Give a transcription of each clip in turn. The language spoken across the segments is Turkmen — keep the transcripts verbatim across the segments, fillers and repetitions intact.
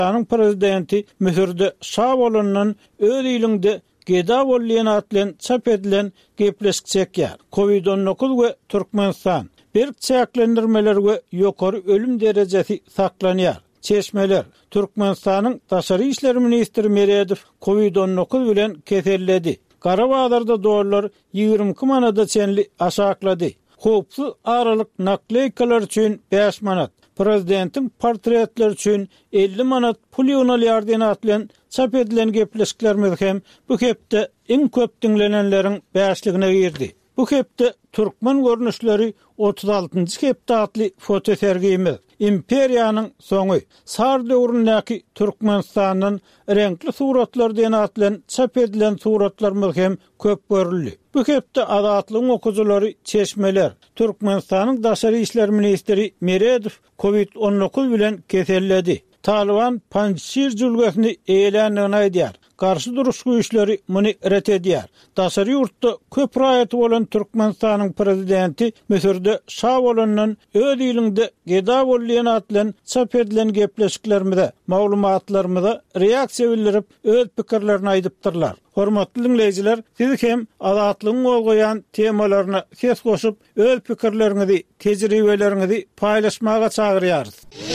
Türkmenistan'ın prezidenti Mühürde Şavolun'un öz ilinde geda bolýan atlen çap edilen gepleşik çekýär. kovid on dokuz we Türkmenistan bir çäklendirmeler we ýokary ölüm derejesi saklanýar. Çeşmeler Türkmenistan'ın Taşary işleri ministri Meredow kovid on dokuz bilen keselledi. Garabağdarda doğrular ýygrimi iki manada çenli aşaklady. Hopsu aralyk nakleykalar üçin beş manat, prezidentin portretler üçin elli manat pul ýönelerdiň atlan çap edilen gepleşikler hem bu hepde iň köp dinlenenleriň beşligine girdi. Bu hepde Türkmen görnüşleri otuz altıncı hepde atly foto sergimi imperiýanyň soňy sar döwründäki Türkmenistanyň renkli suratlardan atlan çap edilen suratlar hem köp görüldi. Bu hepde adatlyň okujulary Çeşmeler Türkmenistanyň Daşary işler ministri Meredow kovid on dokuz bilen keselledi. Taliban Panjşir jülgesini eýlendigini aýdýar. Karşı duruş güýçleri muny ret edýär. Daşary ýurtda köp raýaty bolan Türkmenistanyň prezidenti Mühürde Şavolun'un öz ilinde geda bolýan atlan çap edilen gepleşiklerinde, maglumatlarymyza reaksiýa bildirip öz pikirlerini aýdypdyrlar. Hormatly dinleýijiler, siz hem adatlygyň bolýan temalaryna ses goşup öz pikirlerinizi, tejribelerinizi paýlaşmaga çagyrýarys.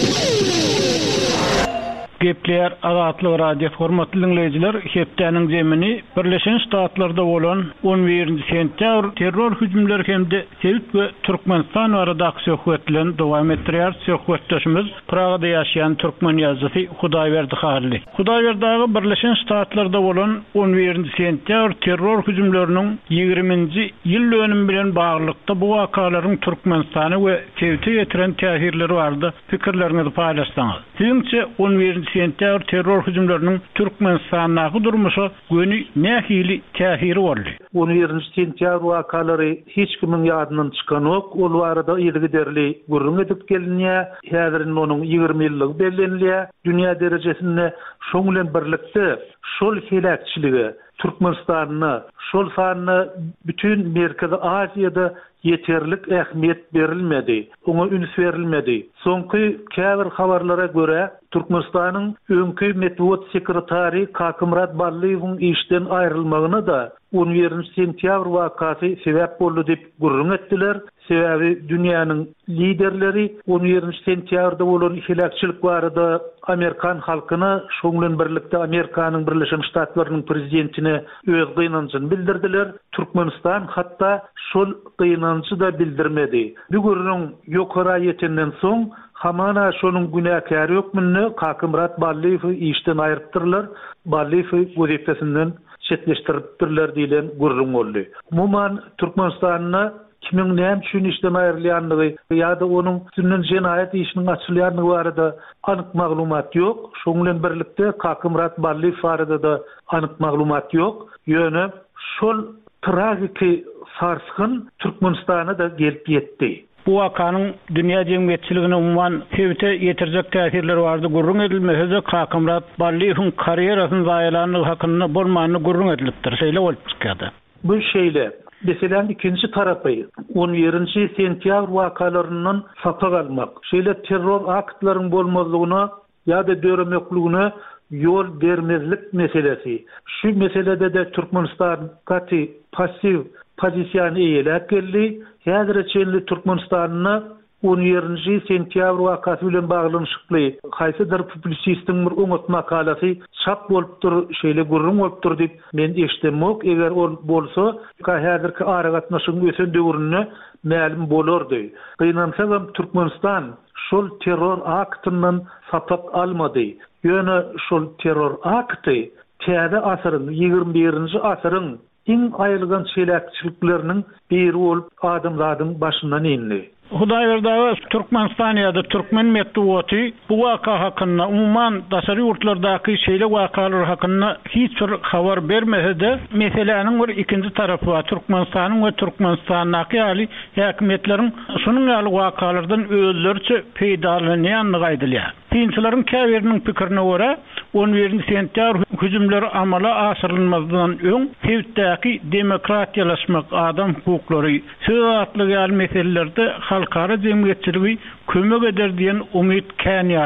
Gepler Azatlyk radio hormatly dinleýijiler, hepdeniň zemini Birleşen Ştatlarda bolan on birinji sentýabr terror hüjümleri hemde Sewit we Türkmenistan arasyndaky söhbetlerini dowam etdirýär. Söhbetdeşimiz Pragada ýaşaýan türkmen ýazgysy Hudaýberdi Harly. Hudaýberdi Birleşen Ştatlarda bolan on birinji sentýabr terror hüjümleriniň ýygrimiňji ýyl dönümi bilen baglykda bu wakalaryň Türkmenistany we Sewit'e ýetiren täsirleri bardy. Pikirlerinizi paýlaşsaňyz. Siziňçe on birinji sentýabr terror hüjümleriniň Türkmenistanyň durmuşy göni nähili täsiri boldy? on birinji sentýabr wakalary hiç kimiň ýadyndan çykan ok. Ol arada ýylgy derli gurrun edip gelinýär. Häzirin onuň ýygrimi ýyllygy bellenilýär. Dünýä derejesinde şoň bilen birlikde şol helakçyligi Türkmenistanyny, şol sanyny bütün Merkezi Aziýada yeterlik ähmiýet berilmedi. Oňa üns berilmedi. Soňky käbir habarlara göre Türkmenistanyň öňkü medeniýet sekretary Kakymrat Balliýewiň işden aýrylmagyna da on birinji sentýabr wakasy sebäp boldy diýip gurrun etdiler. Sebebi dünýäniň liderleri on birinji sentýabrda bolan helakçylyk barada Amerikan halkyna, şoň bilen birlikde Amerikanyň Birleşen Ştatlarynyň prezidentine öz gynançyny bildirdiler. Türkmenistan hatda şol gynançy da bildirmedi. Bu gurrun ýokara ýetenden soň hamana şonuň günäkary hökmüni Kakymrat Balliýew işden aýrypdyrlar. Balliýew gözepesinden çetleşdiripdirler diýilen gurrun boldy. Umuman Türkmenistanyň kimin näme üçin işden aýrylýanlygy ýa-da onuň üstünden jenaýat işiniň açylýanlygy barada anyk maglumat ýok. Şoň bilen birlikde Kakymrat Balliýew barada da anyk maglumat ýok. Ýöne şol tragiki sarsgyn Türkmenistana da gelip ýetdi. Bu wakanyň dünýä jemgyýetçiligine umman Sewit'e ýetirjek täsirleri bardy. Gurrun edilmese Kakymrat Balliýewiň karýerasyny zaýalanyny hakyny bolmanyny gurrun edilipdir. Şeýle bolup çykýardy. Bu şeýle Meselen ikinci tarapy on birinji sentýabr wakalarynyň sapak almak. Şeýle terror aktlarynyň bolmazlygyna ýa-da döremekligine ýol bermezlik meselesi. Şu meselede de Türkmenistan gaty pasiv pozisiýany eýelep geldi. Häzirçe Türkmenistanyň on birinji sentýabr wakasy bilen baglanyşykly haýsydyr publisistiň bir öňet makalasy çap bolupdyr, şeýle gurrun bolupdyr diýip men eşitmek, eger ol bolsa, häzirki aragatnaşyň ösen döwrüne ma'lum bolardy. Gynansa Türkmenistan şol terror aktynyň sapak almady. Ýöne şol terror akty täze asyryň ýygrimi birinji asyryň iň aýylgan çelakçylyklarının biri bolup adamlaryň başyndan indi. Hudaýberdi Türkmenistan ýa-da Türkmen medeniýeti bu waka hakyna umman daşary ýurtlardaky şeýle wakalar hakyna hiç bir habar bermese-de meseleniň bir ikinji tarapy bar. Türkmenistanyň we Türkmenistanyň ýaly häkimetleriň şunuň ýaly wakalardan özlerçe peýdalanýanlygy aýdylýar. Dinçilerin käbiriniň pikirine göre on birinji sentýabr hüjümleri amala aşyrylmazdan öň Sewitdäki demokratiýalaşmak, adam hukuklary, söz atlygy ýaly meselelerde halkara jemgyýetçiligi kömek eder diýen umyt kän ýaly.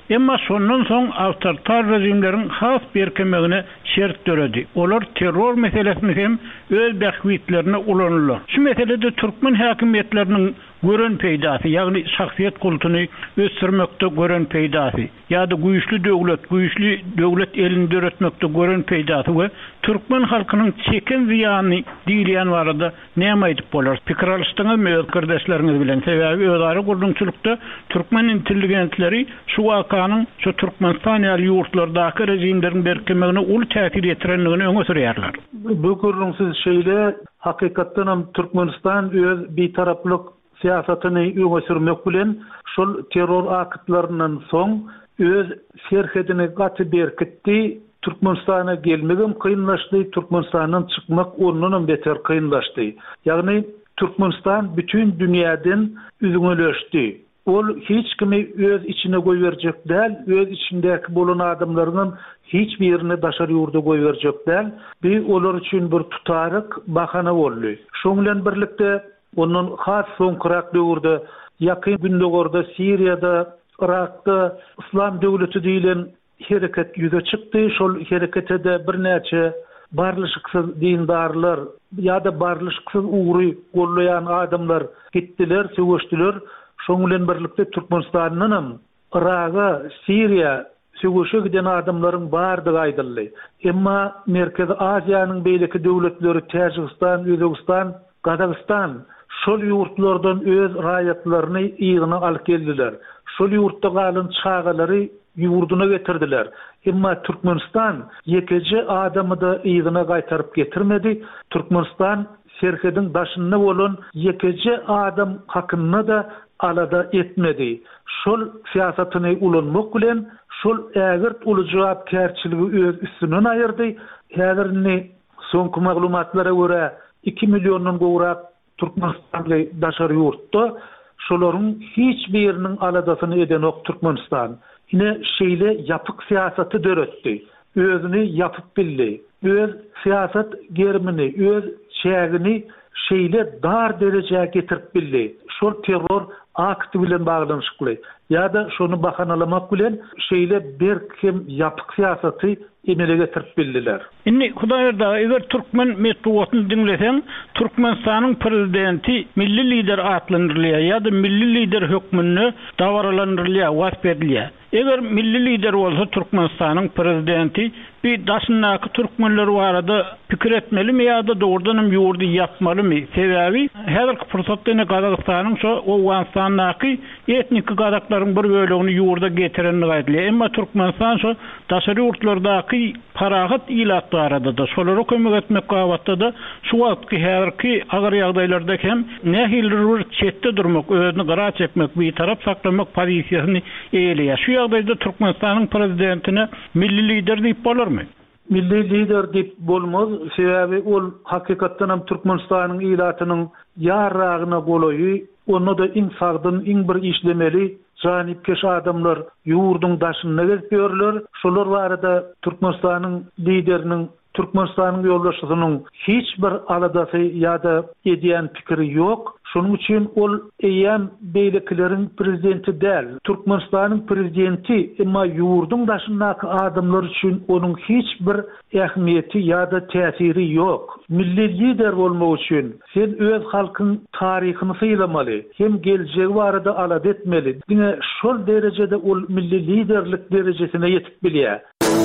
Emma sondan soň awtoritar rejimleriň has berkemegine şert döredi. Olar terror meselesini hem öz bähwitlerine ulanırlar. Şu meselede Türkmen häkimetleriniň gören peýdasy, ýagny şahsiýet kultuny ösürmekde gören peýdasy, ýa-da güýçlü döwlet, güýçlü döwlet elini döretmekde gören peýdasy we Türkmen halkynyň çeken ziýany diýilýän barada näme aýdyp bolar? Pikir alışdyňyz öz kardeşleriniz bilen. Sebäbi özara gurulmçylykda Türkmen intelligentleri şu wakanyň şu Türkmenistan ýaly ýurtlardaky rejimleriň berkemegine ul täsir etirenligini öňe sürýärler. Bu gurulmsyz şeýle hakykatdan hem Türkmenistan öz bir taraplyk siýasatyny öňe sürmek bilen şol terror aktlarynyň soň öz serhedini gaty berkitdi. Türkmenistana gelmegim kıyınlaştı, Türkmenistan'dan çıkmak onundan beter kıyınlaştı. Yani Türkmenistan bütün dünyadan üzüňeleşdi. Ol hiç kimi öz içine goýberjek däl, öz içindäki bolan adamlarynyň hiç bir ýerine daşary ýurda goýberjek däl. Bir olar üçin bir tutaryk bahana boldy. Şoň bilen birlikde onun has soňkyrak döwürde ýakyn gündegorda Siriýada, Irakda İslam döwleti diýilen hereket yüze çıktı. Şol herekete de bir näçe barlyşyksız dindarlar ya da barlyşyksız uğruy gollayan adamlar gittiler, söwüşdiler. Şoň bilen birlikde Türkmenistanyň Iraga, Siriýa söwüşe giden adamlaryň bardygy aýdyldy. Emma Merkezi Aziýanyň beýleki döwletleri Täjikistan, Özbegistan, Kazakistan şol ýurtlardan öz raýatlaryny ýygyna alyp geldiler. Şol ýurtda galan çağalary yurduna getirdiler. Emma Türkmenistan yekece adamı da ýygyna gaýtaryp getirmedi. Türkmenistan serhedin başynda bolan yekece adam hakyny da alada etmedi. Şol siýasatyny ulanmak bilen şol ägirt uly jogapkärçiligi öz üstünden aýyrdy. Häzirni soňky maglumatlara görä iki milyondan gowrak Türkmenistanly daşary ýurtda şolaryň hiç biriniň aladasyny eden ok Türkmenistan. Yine şeyle yapık siyasatı döretdi. Özünü yapıp bildi. Öz siyasat gerimini, öz şägini şeyle dar dereceye getirip bildi. Şol terror akti bilen bağlanışıklı. Ya da şonu bahanalamak bilen şeyle bir kim yapık siyasatı emele getirip bildiler. Inni Hudaýerda eger Türkmen metbuatyny dinleseň, Türkmenistanyň prezidenti milli lider atlandyrylýar ýa-da milli lider hökmüni dawaralandyrylýar, wasp edilýär. Eger milli lider bolsa Türkmenistanyň prezidenti bir daşyndaky türkmenler barada pikir etmelimi ýa-da dogrudan hem ýurdy ýapmalymy? Sebäbi häzirki pursatda Kazakstanyň şo Owganstandaky etnik gazaklaryň bir bölegini ýurda getirenini gaýdylýar. Emma Türkmenistan şo daşary ýurtlardaky parahat ilatlary da şolara kömek etmek gawatda da şu wagtky häzirki agar ýagdaýlarda hem nähildir çetde durmak, özüni gara çekmek, bir tarap saklamak pozisiýasyny eýleýär. Şu ýagdaýda Türkmenistanyň prezidentine milli lider diýip bolarmy? Milli lider diýip bolmaz. Sebäbi ol hakykatdan hem Türkmenistanyň ilatynyň ýarragyna golaýy. Onu da insagdyn iň bir işlemeli janipkeş adamlar ýurduň daşyna gelip ýörler. Şolar barada Türkmenistanyň lideriniň Türkmenistanyň ýoldaşynyň hiç bir aladasy ýa-da edýän pikiri ýok. Şonuň üçin ol eýän beýlekleriň prezidenti däl. Türkmenistanyň prezidenti emma ýurduň daşyndaky adamlar üçin onuň hiç bir ähmiýeti ýa-da täsiri ýok. Milli lider bolmak üçin sen öz halkyň taryhyny syýlamaly, hem geljegi barada alad etmeli. Diňe şol derejede ol milli liderlik derejesine ýetip bilýär.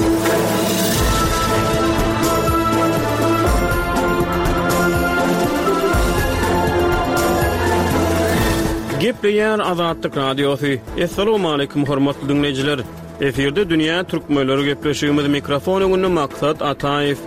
Gepleýän Azatlyk Radiosu. Assalamu alaykum hormatly dinleýijiler. Eferde dünýä türkmenleri gepleşýümiz mikrofon öňünde Maksat Ataýew.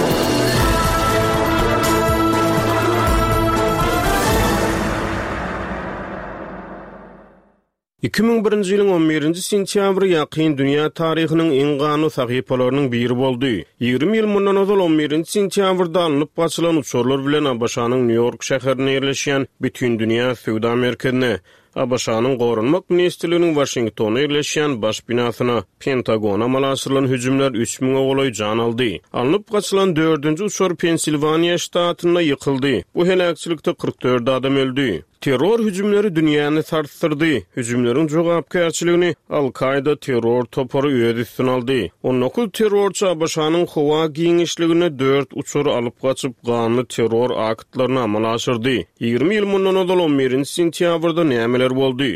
iki ming birinji ýylyň on birinji sentýabry ýakyn dünýä taryhynyň iň gany sahypalarynyň biri boldy. ýygrimi ýyl mundan ozal on birinji sentýabrda alınıp açylan uçurlar bilen A B Ş'nyň New York şäherine ýerleşýän bütün dünýä sowda merkezine, A B Ş'nyň Gorunmak Ministrliginiň Washington'a ýerleşýän baş binasyna, Pentagona malasylan hüjümler üç ming ogloý jan aldy. Alınıp açylan dördünji uçur Pensilvaniýa ştatyna ýykyldy. Bu helakçylykda kırk dört adam öldü. Terror hüjümleri dünýäni sarsdyrdy. Hüjümleriň jogapkärçiligini Al-Qaida terror toporu öz üstüne aldy. Onokul terrorçy Abaşanyň howa giňişligine dört uçur alyp gaçyp ganly terror aktlaryny amala aşyrdy. ýygrimi ýyl mundan ozal on birinji sentýabrda nämeler boldy?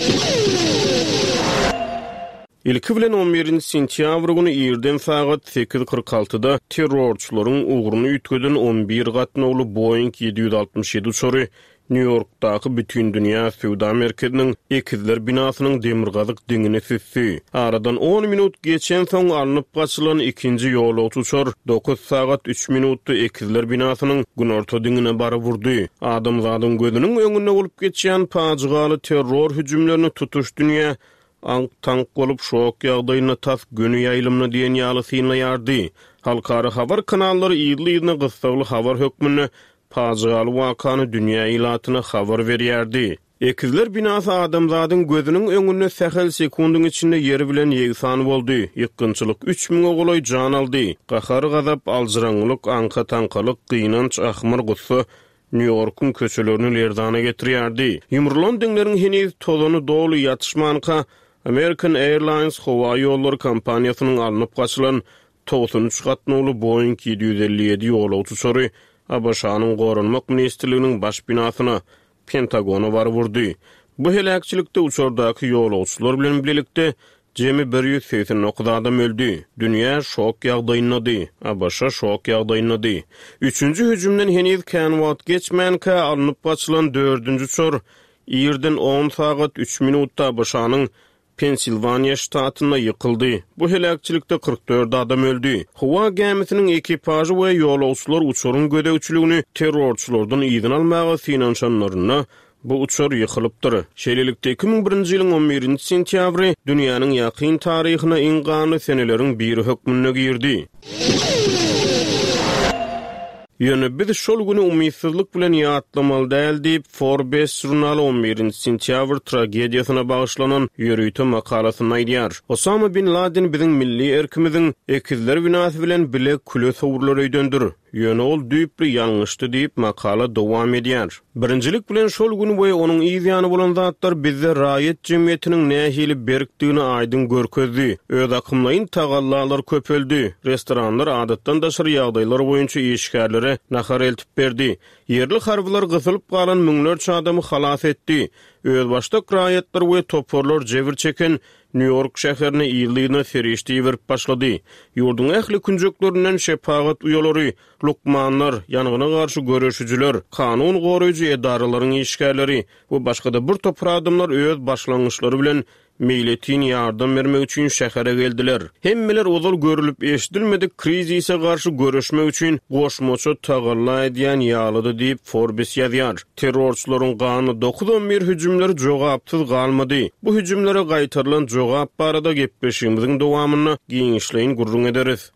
İlki bilen on birinji sentýabr güni ýerden sagat sekiz kırk altıda terrorçylaryň ugruny ütkeden on bir gatnaly Boeing yedi yüz altmış ýedi uçury New York'daki bütün dünya Sewda merkeziniň ekizler binasynyň demirgazyk diňine sisdi. Aradan on minut geçen soň alınıp gaçylan ikinji ýolagçy uçur dokuz sagat üç minutda ekizler binasynyň günorta diňine bary vurdy. Adamzadyň gözüniň öňünde bolup geçýän paçgaly terror hüjümlerini tutuş dünýä Ang tank bolup şok ýagdaýyna tas günü ýaýlymyny diýen ýaly synlaýardy. Halkara habar kanallary ýyly-ýylyna gysgaly habar hökmüni paçgaly wakany dünýä ýylatyna habar berýärdi. Ekizler binasy adamzadyň gözüniň öňünde sähel sekundyň içinde ýeri bilen ýegsan boldy. Ýykynçylyk üç ming ogulay jan aldy. Gahar gazap, alzyraňlyk, anka tankalyk, gynanç, ahmar gussy New York'un köçelerini lerdana getirýärdi. Ýumurlan diňleriň heniz tozany dolu ýatışmanka American Airlines howa ýolları kompaniýasynyň alınıp gaçylan doksan üç gatnaly Boeing yedi yüz elli ýedi ýolagçy uçury Abaşanyň gorunmak ministrliginiň baş binasyna Pentagona bar vurdy. Bu helakçilikde uçurdaky ýolagçylar bilen birlikde jemi bir yüz seksen dokuz adam öldü. Dünýä şok ýagdaýyndady. Abaşa şok ýagdaýyndady. Üçüncü hüjümden heniz kän wagt geçmänkä alınıp gaçylan dördünji uçur ýerden on sagat üç minutda Abaşanyň Pensilvaniya ştatyna ýykyldy. Bu helakçilikde kırk dört adam öldü. Howa gemisiniň ekipajy we ýolagçylar uçuryň gödäwçiligini terrorçylardan ýygyň almagy finanşanlaryna bu uçur ýykylypdyr. Şeýlelikde iki ming birinji ýylyň on birinji sentýabry dünýäniň ýakyn taryhyna iňgany seneleriň biri hökmüne girdi. Ýöne biz şol güni umytsızlyk bilen ýatlamaly däl diýip Forbes jurnaly on birinji sentýabr tragediýasyna bagyşlanan ýörüýte makalasyny aýdýar. Osama bin Laden biziň milli erkimiziň ekizler binasy bilen bile küle sowurlary öýdendir. Ýöne ol düýpli ýalňyşdy diýip makala dowam edýär. Birinjilik bilen şol güni boýy onuň ýygyany bolan zatlar bizde raýat jemgyýetiniň nähili berkdigini aýdyn görkezdi. Öz akymlaryň tagallalary köpeldi. Restoranlar adatdan daşary ýagdaýlar boýunça işgärlere nahar eltip berdi. Yerli harbylar gysylyp galan müňlerçe adamy halas etdi. Öz başda raýatlar we toporlar jebir çeken New York şäherine ýylyna ferişdi berip başlady. Ýurduň ähli künjeklerinden şepagat uýalary, lukmanlar, ýanygyna garşy göreşijiler, kanun goraýjy edaralaryň işgärleri we başga da bir topar adamlar öz başlangyçlary bilen meýletin ýardam bermek üçin şähere geldiler. Hemmeler ozal görülüp eşdilmedik krizise garşy göreşmek üçin goşmaça tagalla edýän ýalydy diýip Forbes ýazýar. Terrorçylaryň gany dokuz on bir hüjümleri jogapsyz galmady. Bu hüjümlere gaýtarylan jogap barada gepleşigimiziň dowamyny giňişleýin gurrun ederiz.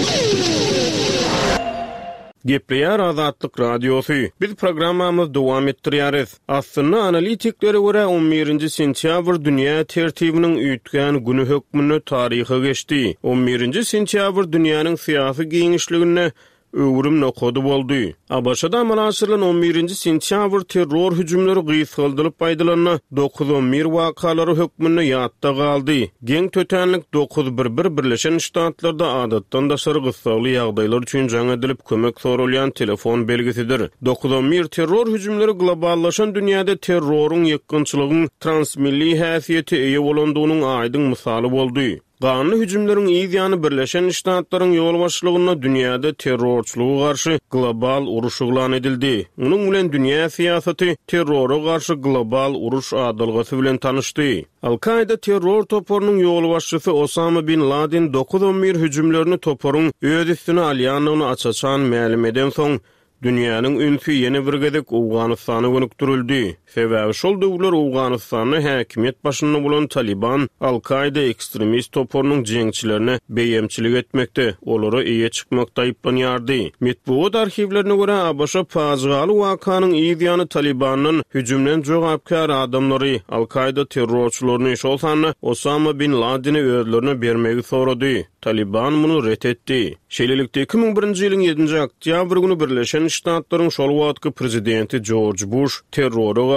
Gepleýär Azatlyk Radiosy. Biz programmamyzy dowam etdirýäris. Aslynda analitiklere görä on birinji sentýabr dünýä tertibiniň üýtgän güni hökmüne taryhy geçdi. on birinji sentýabr dünýäniň syýasy giňişligine öwrüm nokody boldy. Abaşada amala aşyrylan on birinji sentýabr terror hüjümleri gysgaldylyp aýdylanyna dokuz on bir wakalary hökmüne ýatda galdy. Geň tötenlik dokuz bir bir Birleşen Ştatlarda adatdan daşary gysgaly ýagdaýlar üçin jaň edilip kömek sorulýan telefon belgisidir. dokuz on bir terror hüjümleri globallaşan dünýäde terroryň ýykynçylygyň transmilli häsiýeti eýe bolandygynyň aýdyň misaly boldy. Ganly hüjümleriň ýygyny Birleşen Ştatlaryň ýol başlygyna dünýäde terrorçylyga garşy global uruş elan edildi. Munyň bilen dünýä syýasaty terrora garşy global uruş adalgasy bilen tanyşdy. Al-Qaida terror toporunyň ýol başçysy Osama bin Laden dokuz on bir hüjümlerini toporuň öz üstüne alýanyny açaçan ma'lum eden soň dünýäniň ünsü ýene bir gezek Awganystana gönükdirildi. Sebäbi şol döwler Awganystany häkimet başynda bolan Taliban, Al-Qaida ekstremist toporunyň jeňçilerine beýemçilik etmekde, olary eýe çykmakda aýplanýardy. Metbuat arhivlerine görä Abaşa paçgaly wakanyň ýygyny Talibanyň hüjümden jogapkar adamlary Al-Qaida terrorçylaryny şolsany Osama bin Laden'i özlerine bermegi sorady. Taliban muny ret etdi. Şeýlelikde iki ming birinji ýylyň ýedinji oktýabr güni Birleşen Ştatlaryň şol wagtky prezidenti George Bush terrora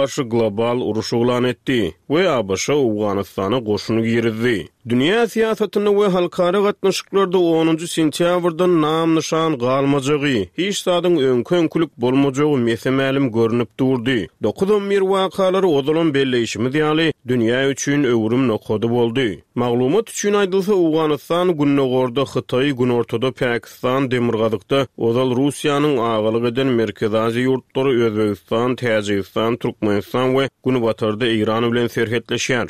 garşy global uruş ulan etdi we A B Ş Awganystana goşuny girdi. Dünya siyasatyny we halkara gatnaşyklarda onuncu sentýabrdan nam nişan galmajagy, hiç sadyň öňkönkilik bolmajagy mesemälim görünip durdy. dokuz on bir wakalary odalan belleşimi diýaly dünýä üçin öwrüm nokady boldy. Maglumat üçin aýdylsa Awganystan günnegorda Hytaý, günortada Pakistan, demirgazykda odal Russiýanyň agalyk eden Merkezi Aziýa ýurtlary Özbegistan, Täjikistan, Türkmenistan we Günübatarda İran bilen serhetleşýär.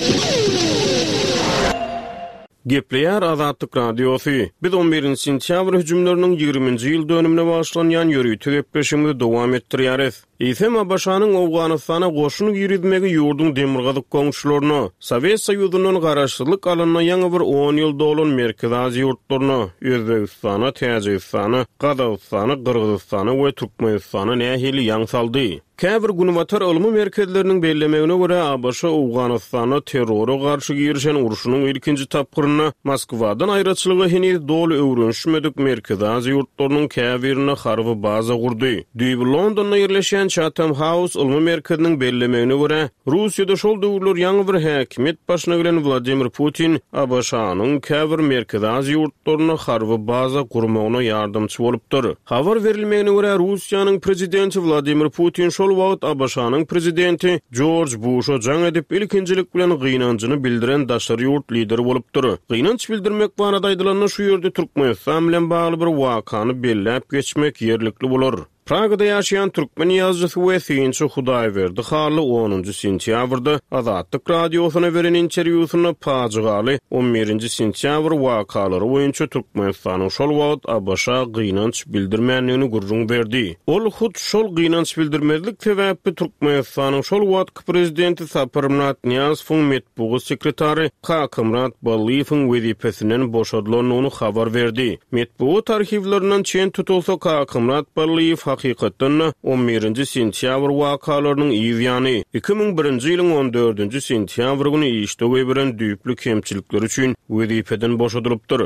Gepleýär Azatlyk Radiosu. Biz on birinji sentýabr hüjümleriniň ýygrimiňji ýyl dönümine başlanýan ýörüýti gepleşigimizi dowam etdirýäris. İsem A B Ş-nyň Awganystana goşuny ýürüdmegi ýurdun demirgazyk goňşylaryny, Sowet Soýuzynyň garaşdyrlyk alanyna ýaňy bir on ýyl dolan Merkezi Aziýa ýurtlaryny, Özbegistana, Täjikistana, Gazagystana, Gyrgyzstana we Türkmenistana nähili ýaň saldy. Käbir Günübatar ylmy merkezleriniň bellemegine görä A B Ş Awganystana terrora garşy girişen uruşunyň ilkinji tapgyryny Moskwadan aýraçylygy heniz doly öwrenşmedik Merkezi Aziýa ýurtlarynyň käbirine harby baza gurdy. Düýbi Londonda ýerleşen Chatham House ylmy merkeziniň bellemegine görä Russiýada şol döwürler ýaňy bir häkimet başyna gelen Vladimir Putin A B Ş-nyň käbir Merkezi Aziýa ýurtlaryna harby baza gurmagyna ýardamçy bolupdyr. Habar berilmegine görä Russiýanyň prezidenti Vladimir Putin şol wagt A B Ş-nyň prezidenti George Bush-a jaň edip ilkinjilik bilen gynanjyny bildiren daşary ýurt lideri bolupdyr. Gynanç bildirmek barada aýdylanlar şu ýerde Türkmenistan bilen bagly bir wakany belläp geçmek ýerlikli bolar. Pragada ýaşaýan türkmen ýazgysy we synçy Hudaýberdi Harly onuncu sentýabrda Azatlyk Radiosyna beren interwýusyny paçygaly on birinji sentýabr wakalary boýunça Türkmenistanyň şol wagt A B Ş gynanç bildirmänligini gurrun berdi. Ol hut şol gynanç bildirmezlik sebäpli Türkmenistanyň şol wagt prezidenti Saparmurat Niýazowyň metbugy sekretary Kakymrat Balliýewiň wezipesinden boşadylyny habar berdi. Metbugy arhivlerinden çen tutulsa Kakymrat Balliýew hakykatdan on birinji sentýabr wakalarynyň ýygyany iki ming birinji ýylyň on dördünji sentýabr güni işdegi bilen düýpli kemçilikler üçin wezipeden boşadylypdyr.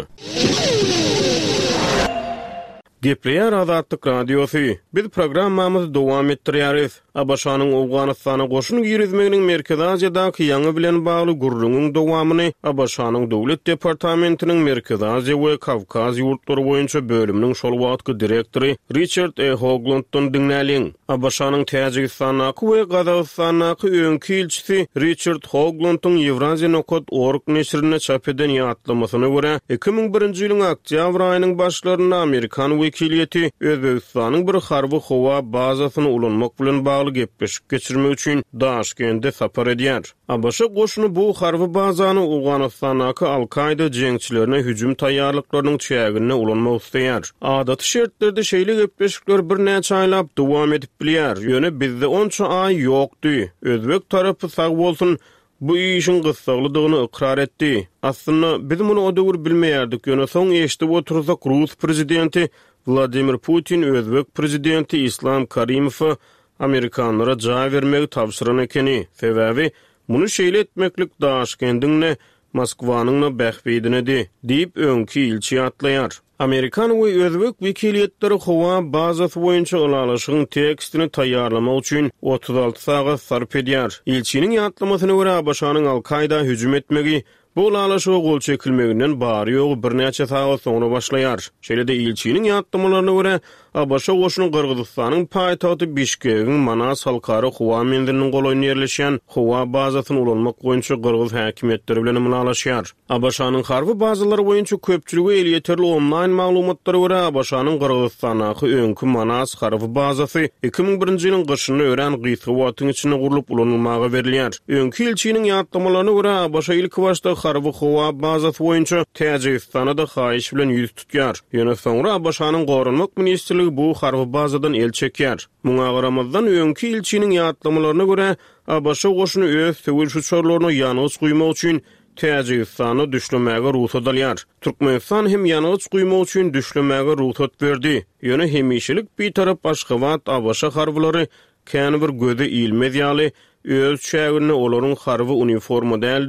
Gepleýär Azatlyk Radiosu. Biz programmamyzy dowam etdirýäris. A B Ş-nyň Awganystana goşuny ýürütmeginiň Merkezi Aziýadaky ýaňy bilen bagly gurrunyň dowamyny A B Ş-nyň Dowlet Departamentiniň Merkezi Aziýa we Kawkaz ýurtlary boýunça bölüminiň şol wagtky direktory Richard E. Hoagland'dan dinläliň. A B Ş-nyň Täjikistanaky we Gazagystanaky öňki ilçisi Richard Hoagland'yň Ewraziya Nokat org neşrine çap eden ýatlamasyna görä iki ming birinji ýylyň oktýabr aýynyň başlaryna Amerikan wekiliýeti Özbegistanyň bir harby howa bazasyny ulanmak bilen bagly gepleşik geçirmek üçin Daşkentde sapar edýär. A B Ş goşuny bu harby bazany Awganystanaky Al-Qaida jeňçilerine hüjüm taýýarlyklarynyň çägine ulanmak isleýär. Adaty şertlerde şeýle gepleşikler bir näçe aýlap dowam edip bilýär. Ýöne bizde onça aý ýokdy. Özbek tarapy sag bolsun bu işin gysgalydygyny ikrar etdi. Aslynda biz muny o döwür bilmeýärdik. Ýöne soň eşitip otursak Rus prezidenti Vladimir Putin Özbek prezidenti İslam Karimow Amerikanlara jaý bermegi tapşyran ekeni. Sebäbi muny şeýle etmeklik Daşkentdiň Moskwanyň bähbidinedi diýip öňki ilçi atlaýar. Amerikan we Özbek wekiliýetleri howa bazasy boýunça ulalaşygyň tekstini taýýarlamak üçin otuz alty sagat sarf edýär. Ilçiniň ýatlamasyna görä A B Ş-nyň Al-Qaida hüjüm etmegi bu ulalaşyga gol çekilmeginden bary ýok bir näçe sagat soňra başlaýar. Şeýle-de ilçiniň ýatlamalarına görä A B Ş goşuny Gyrgyzstanyň paýtagty Bişkegiň Manas halkary howa mendiriniň golaýyna ýerleşýän howa bazasyny ulanmak boýunça Gyrgyz häkimetleri bilen mulalaşýar. A B Ş-nyň harby bazalary boýunça köpçüligi el ýeterli online maglumatlary görä A B Ş-nyň Gyrgyzstanaky öňkü Manas harby bazasy iki ming birinji ýylyň gyşyny ören gysga wagtyň içinde gurulyp ulanylmagy berilýär. Öňkü ilçiniň ýatlamalarına görä A B Ş ilk başda harby howa bazasy boýunça Täjikistana da haýyş bilen ýüz tutýar. Ýöne soňra A B Ş-nyň gorunmak ministrligi bu harby bazadan el çekýär. Muňa garamazdan öňki ilçiniň ýatlamalarına görä A B Ş goşuny öz töwür uçarlaryny ýanyş guýmak üçin Täjikistana düşlemäge ruhsat alýar. Türkmenistan hem ýanyş guýmak üçin düşlemäge ruhsat berdi. Ýöne hemişelik bir tarap başga wagt A B Ş harbylary käni bir göze ilmez ýaly öz çägine olaryň harby uniforma däldi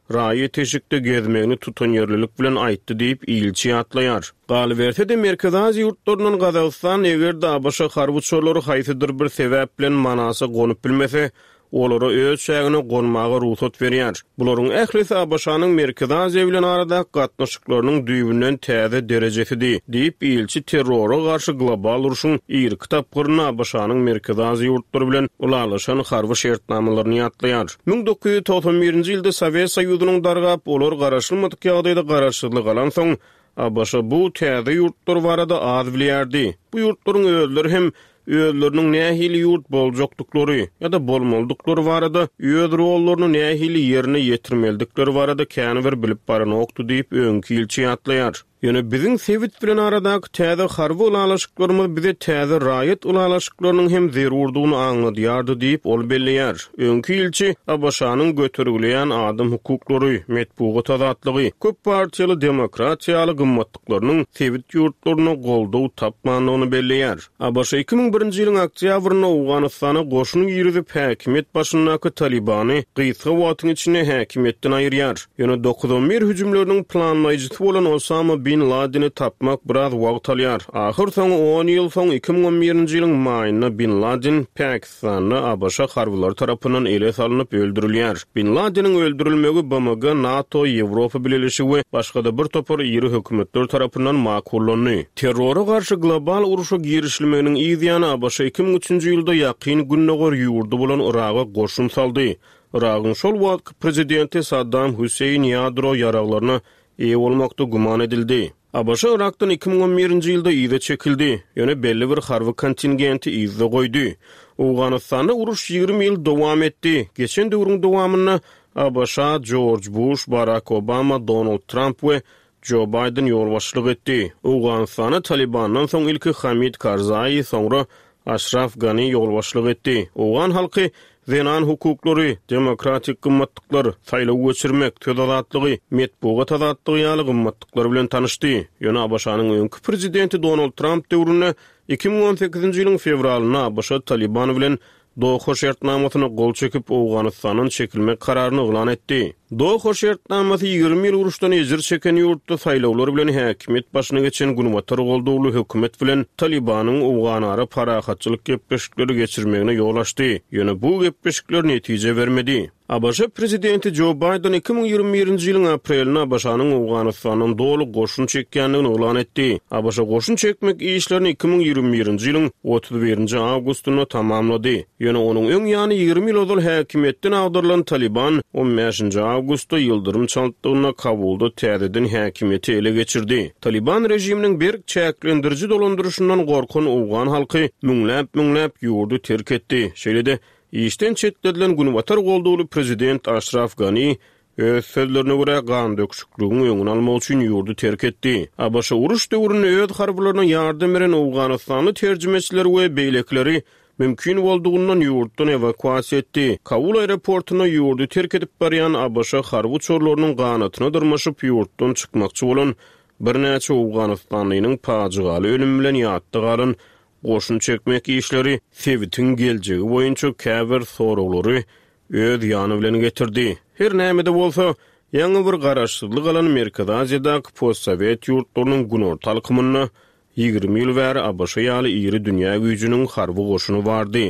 raýy teşikde gezmegini tutan ýerlilik bilen aýtdy diýip ilçi atlaýar. Galyberse de Merkez Aziýa ýurtlarynyň Gazagystan egerde abaşa harbuçolary haýsydyr bir sebäp bilen manasy gonyp bilmese, olara öz şägine gonmaga ruhsat berýär. Bularyň ählisi Abaşanyň Merkez Aziýa bilen arada gatnaşyklarynyň düýbünden täze derejesidi diýip ilçi terrora garşy global uruşyň ýyry kitapgyryna Abaşanyň Merkez Aziýa ýurtlary bilen ulalaşan harby şertnamalaryny ýatlaýar. ming dokuz ýüz toksan birinji ýylda Sowet Soýuzynyň dargap olar garaşylmadyk ýagdaýda garaşsyzlyk alan soň Abaşa bu täze ýurtlar barada az bilýärdi. Bu ýurtlaryň özleri hem özleriniň nähili ýurt boljakdyklary ýa-da bolmaldyklary barada öz rollaryny nähili ýerine ýetirmeldikleri barada käni bir bilip baranokdy diýip öňki ilçi ýatlaýar. Ýöne biziň Sewit bilen aradaky täze harby ulalaşyklarymyz bize täze raýat ulalaşyklarynyň hem zerurdugyny aňladýardy diýip ol belleýär. Öňki ilçi Abaşanyň götürgüleýän adam hukuklary, metbuat azatlygy, köp partiýaly demokratiýaly gymmatlyklarynyň Sewit ýurtlaryna goldaw tapmanlygyny belleýär. Abaşa iki ming birinji ýylyň oktýabryna Awganystana goşuny ýürüdip häkimet başyndaky Talibany gysga wagtyň içinde häkimetden aýyrýar. Ýöne doksan bir hüjümleriniň planlaýjysy bolan Osama Bin Laden'i tapmak biraz wagt alýar. Ahir soň on ýyl soň iki ming on birinji ýylyň maýynda Bin Laden Pakistanyň Abaşa harbylar tarapyndan ele salynyp öldürilýär. Bin Laden'in öldürilmegi B M G, NATO, Ýewropa Birleşigi we başga da bir topar ýyry hökümetler tarapyndan makullandy. Terrora garşy global uruşa girişilmeginiň ýygyny Abaşa iki ming üçünji ýylda ýakyn günnäger ýurdu bolan Iraga goşun saldy. Iragyň şol wagt prezidenti Saddam Hüseyin ýadro ýaraglaryna eýe bolmakda guman edildi. Abaşa Irakdan iki ming on birinji ýylda ýyda çekildi. Ýöne belli bir harby kontingenti ýyda goýdy. Awganystanda uruş ýygrimi ýyl dowam etdi. Geçen döwrüň dowamyna Abaşa George Bush, Barack Obama, Donald Trump we Joe Biden ýolbaşçylyk etdi. Awganystana Talibandan soň ilki Hamid Karzai, soňra Ashraf Ghani ýolbaşçylyk etdi. Awgan halky zenan hukuklary, demokratik gymmatlyklary, saýlaw geçirmek, söz azatlygy, metbuat azatlygy ýaly gymmatlyklary bilen tanışdy. Ýöne Abaşanyň öňki prezidenti Donald Trump döwründe iki ming on sekizinji ýylyň fevralyna Abaşa Taliban bilen Doha şertnamasyna gol çekip Awganystanyň çekilmek kararyny elan etdi. Doha şertnamasy ýygrimi ýyl uruşdan ejir çeken ýurtda saýlawlar bilen häkimet başyna geçen Günwatar goldugly hökümet bilen Talibanyň Awganara parahatçylyk gepleşikleri geçirmegine ýol açdy. Ýöne bu gepleşikler netije bermedi. Abaşa prezidenti Joe Biden iki ming ýygrimi birinji ýylyň aprelinde Abaşanyň Awganystanyň doly goşun çekýändigini elan etdi. Abaşa goşun çekmek işlerini iki ming ýygrimi birinji ýylyň otuz birinji awgustyna tamamlady. Ýöne onuň öň ýany ýygrimi ýyl ozal häkimetden agdarylan Taliban on beşinji awgustda ýyldyrym çaldygyna Kabulda täzeden häkimeti ele geçirdi. Taliban rejiminiň bir çäklendiriji dolandyrşyndan gorkan Awgan halky müňläp müňläp ýurdu terk etdi. Şeýle-de işten çetledilen Günwatar goldugly prezident Ashraf Ghani öz sözlerine göre gan döküşikligini öňüne almak üçin ýurdu terk etdi. Abaşa uruş döwründe öz harbylaryna ýardam beren Awganystany terjümeçileri we beýlekleri mümkin boldugundan ýurtdan evakuasiýa etdi. Kabul aeroportuna ýurdu terk edip barýan Abaşa harby çorlarynyň ganatyna dyrmaşyp ýurtdan çykmakçy bolan bir näçe Awganystanlynyň paçygaly ölüm bilen ýatdy galan goşun çekmek işleri Sewit'in geljegi boýunça käbir soraglary öz ýany bilen getirdi. Her näme de bolsa, ýa-ni bir garaşsyzlyk alan Merkez Aziýadaky post-Sowet ýurtlarynyň günortalykymyna ýygrimi ýyl bäri Abaşa ýaly iri dünýä güýjüniň harby goşuny bardy.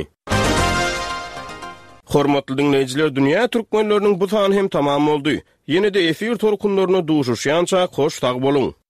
Hormatly dinleýijiler, dünýä türkmenleriniň bu sany hem tamam boldy. Ýene-de efir torkunlaryna duşuşýança hoş tag boluň.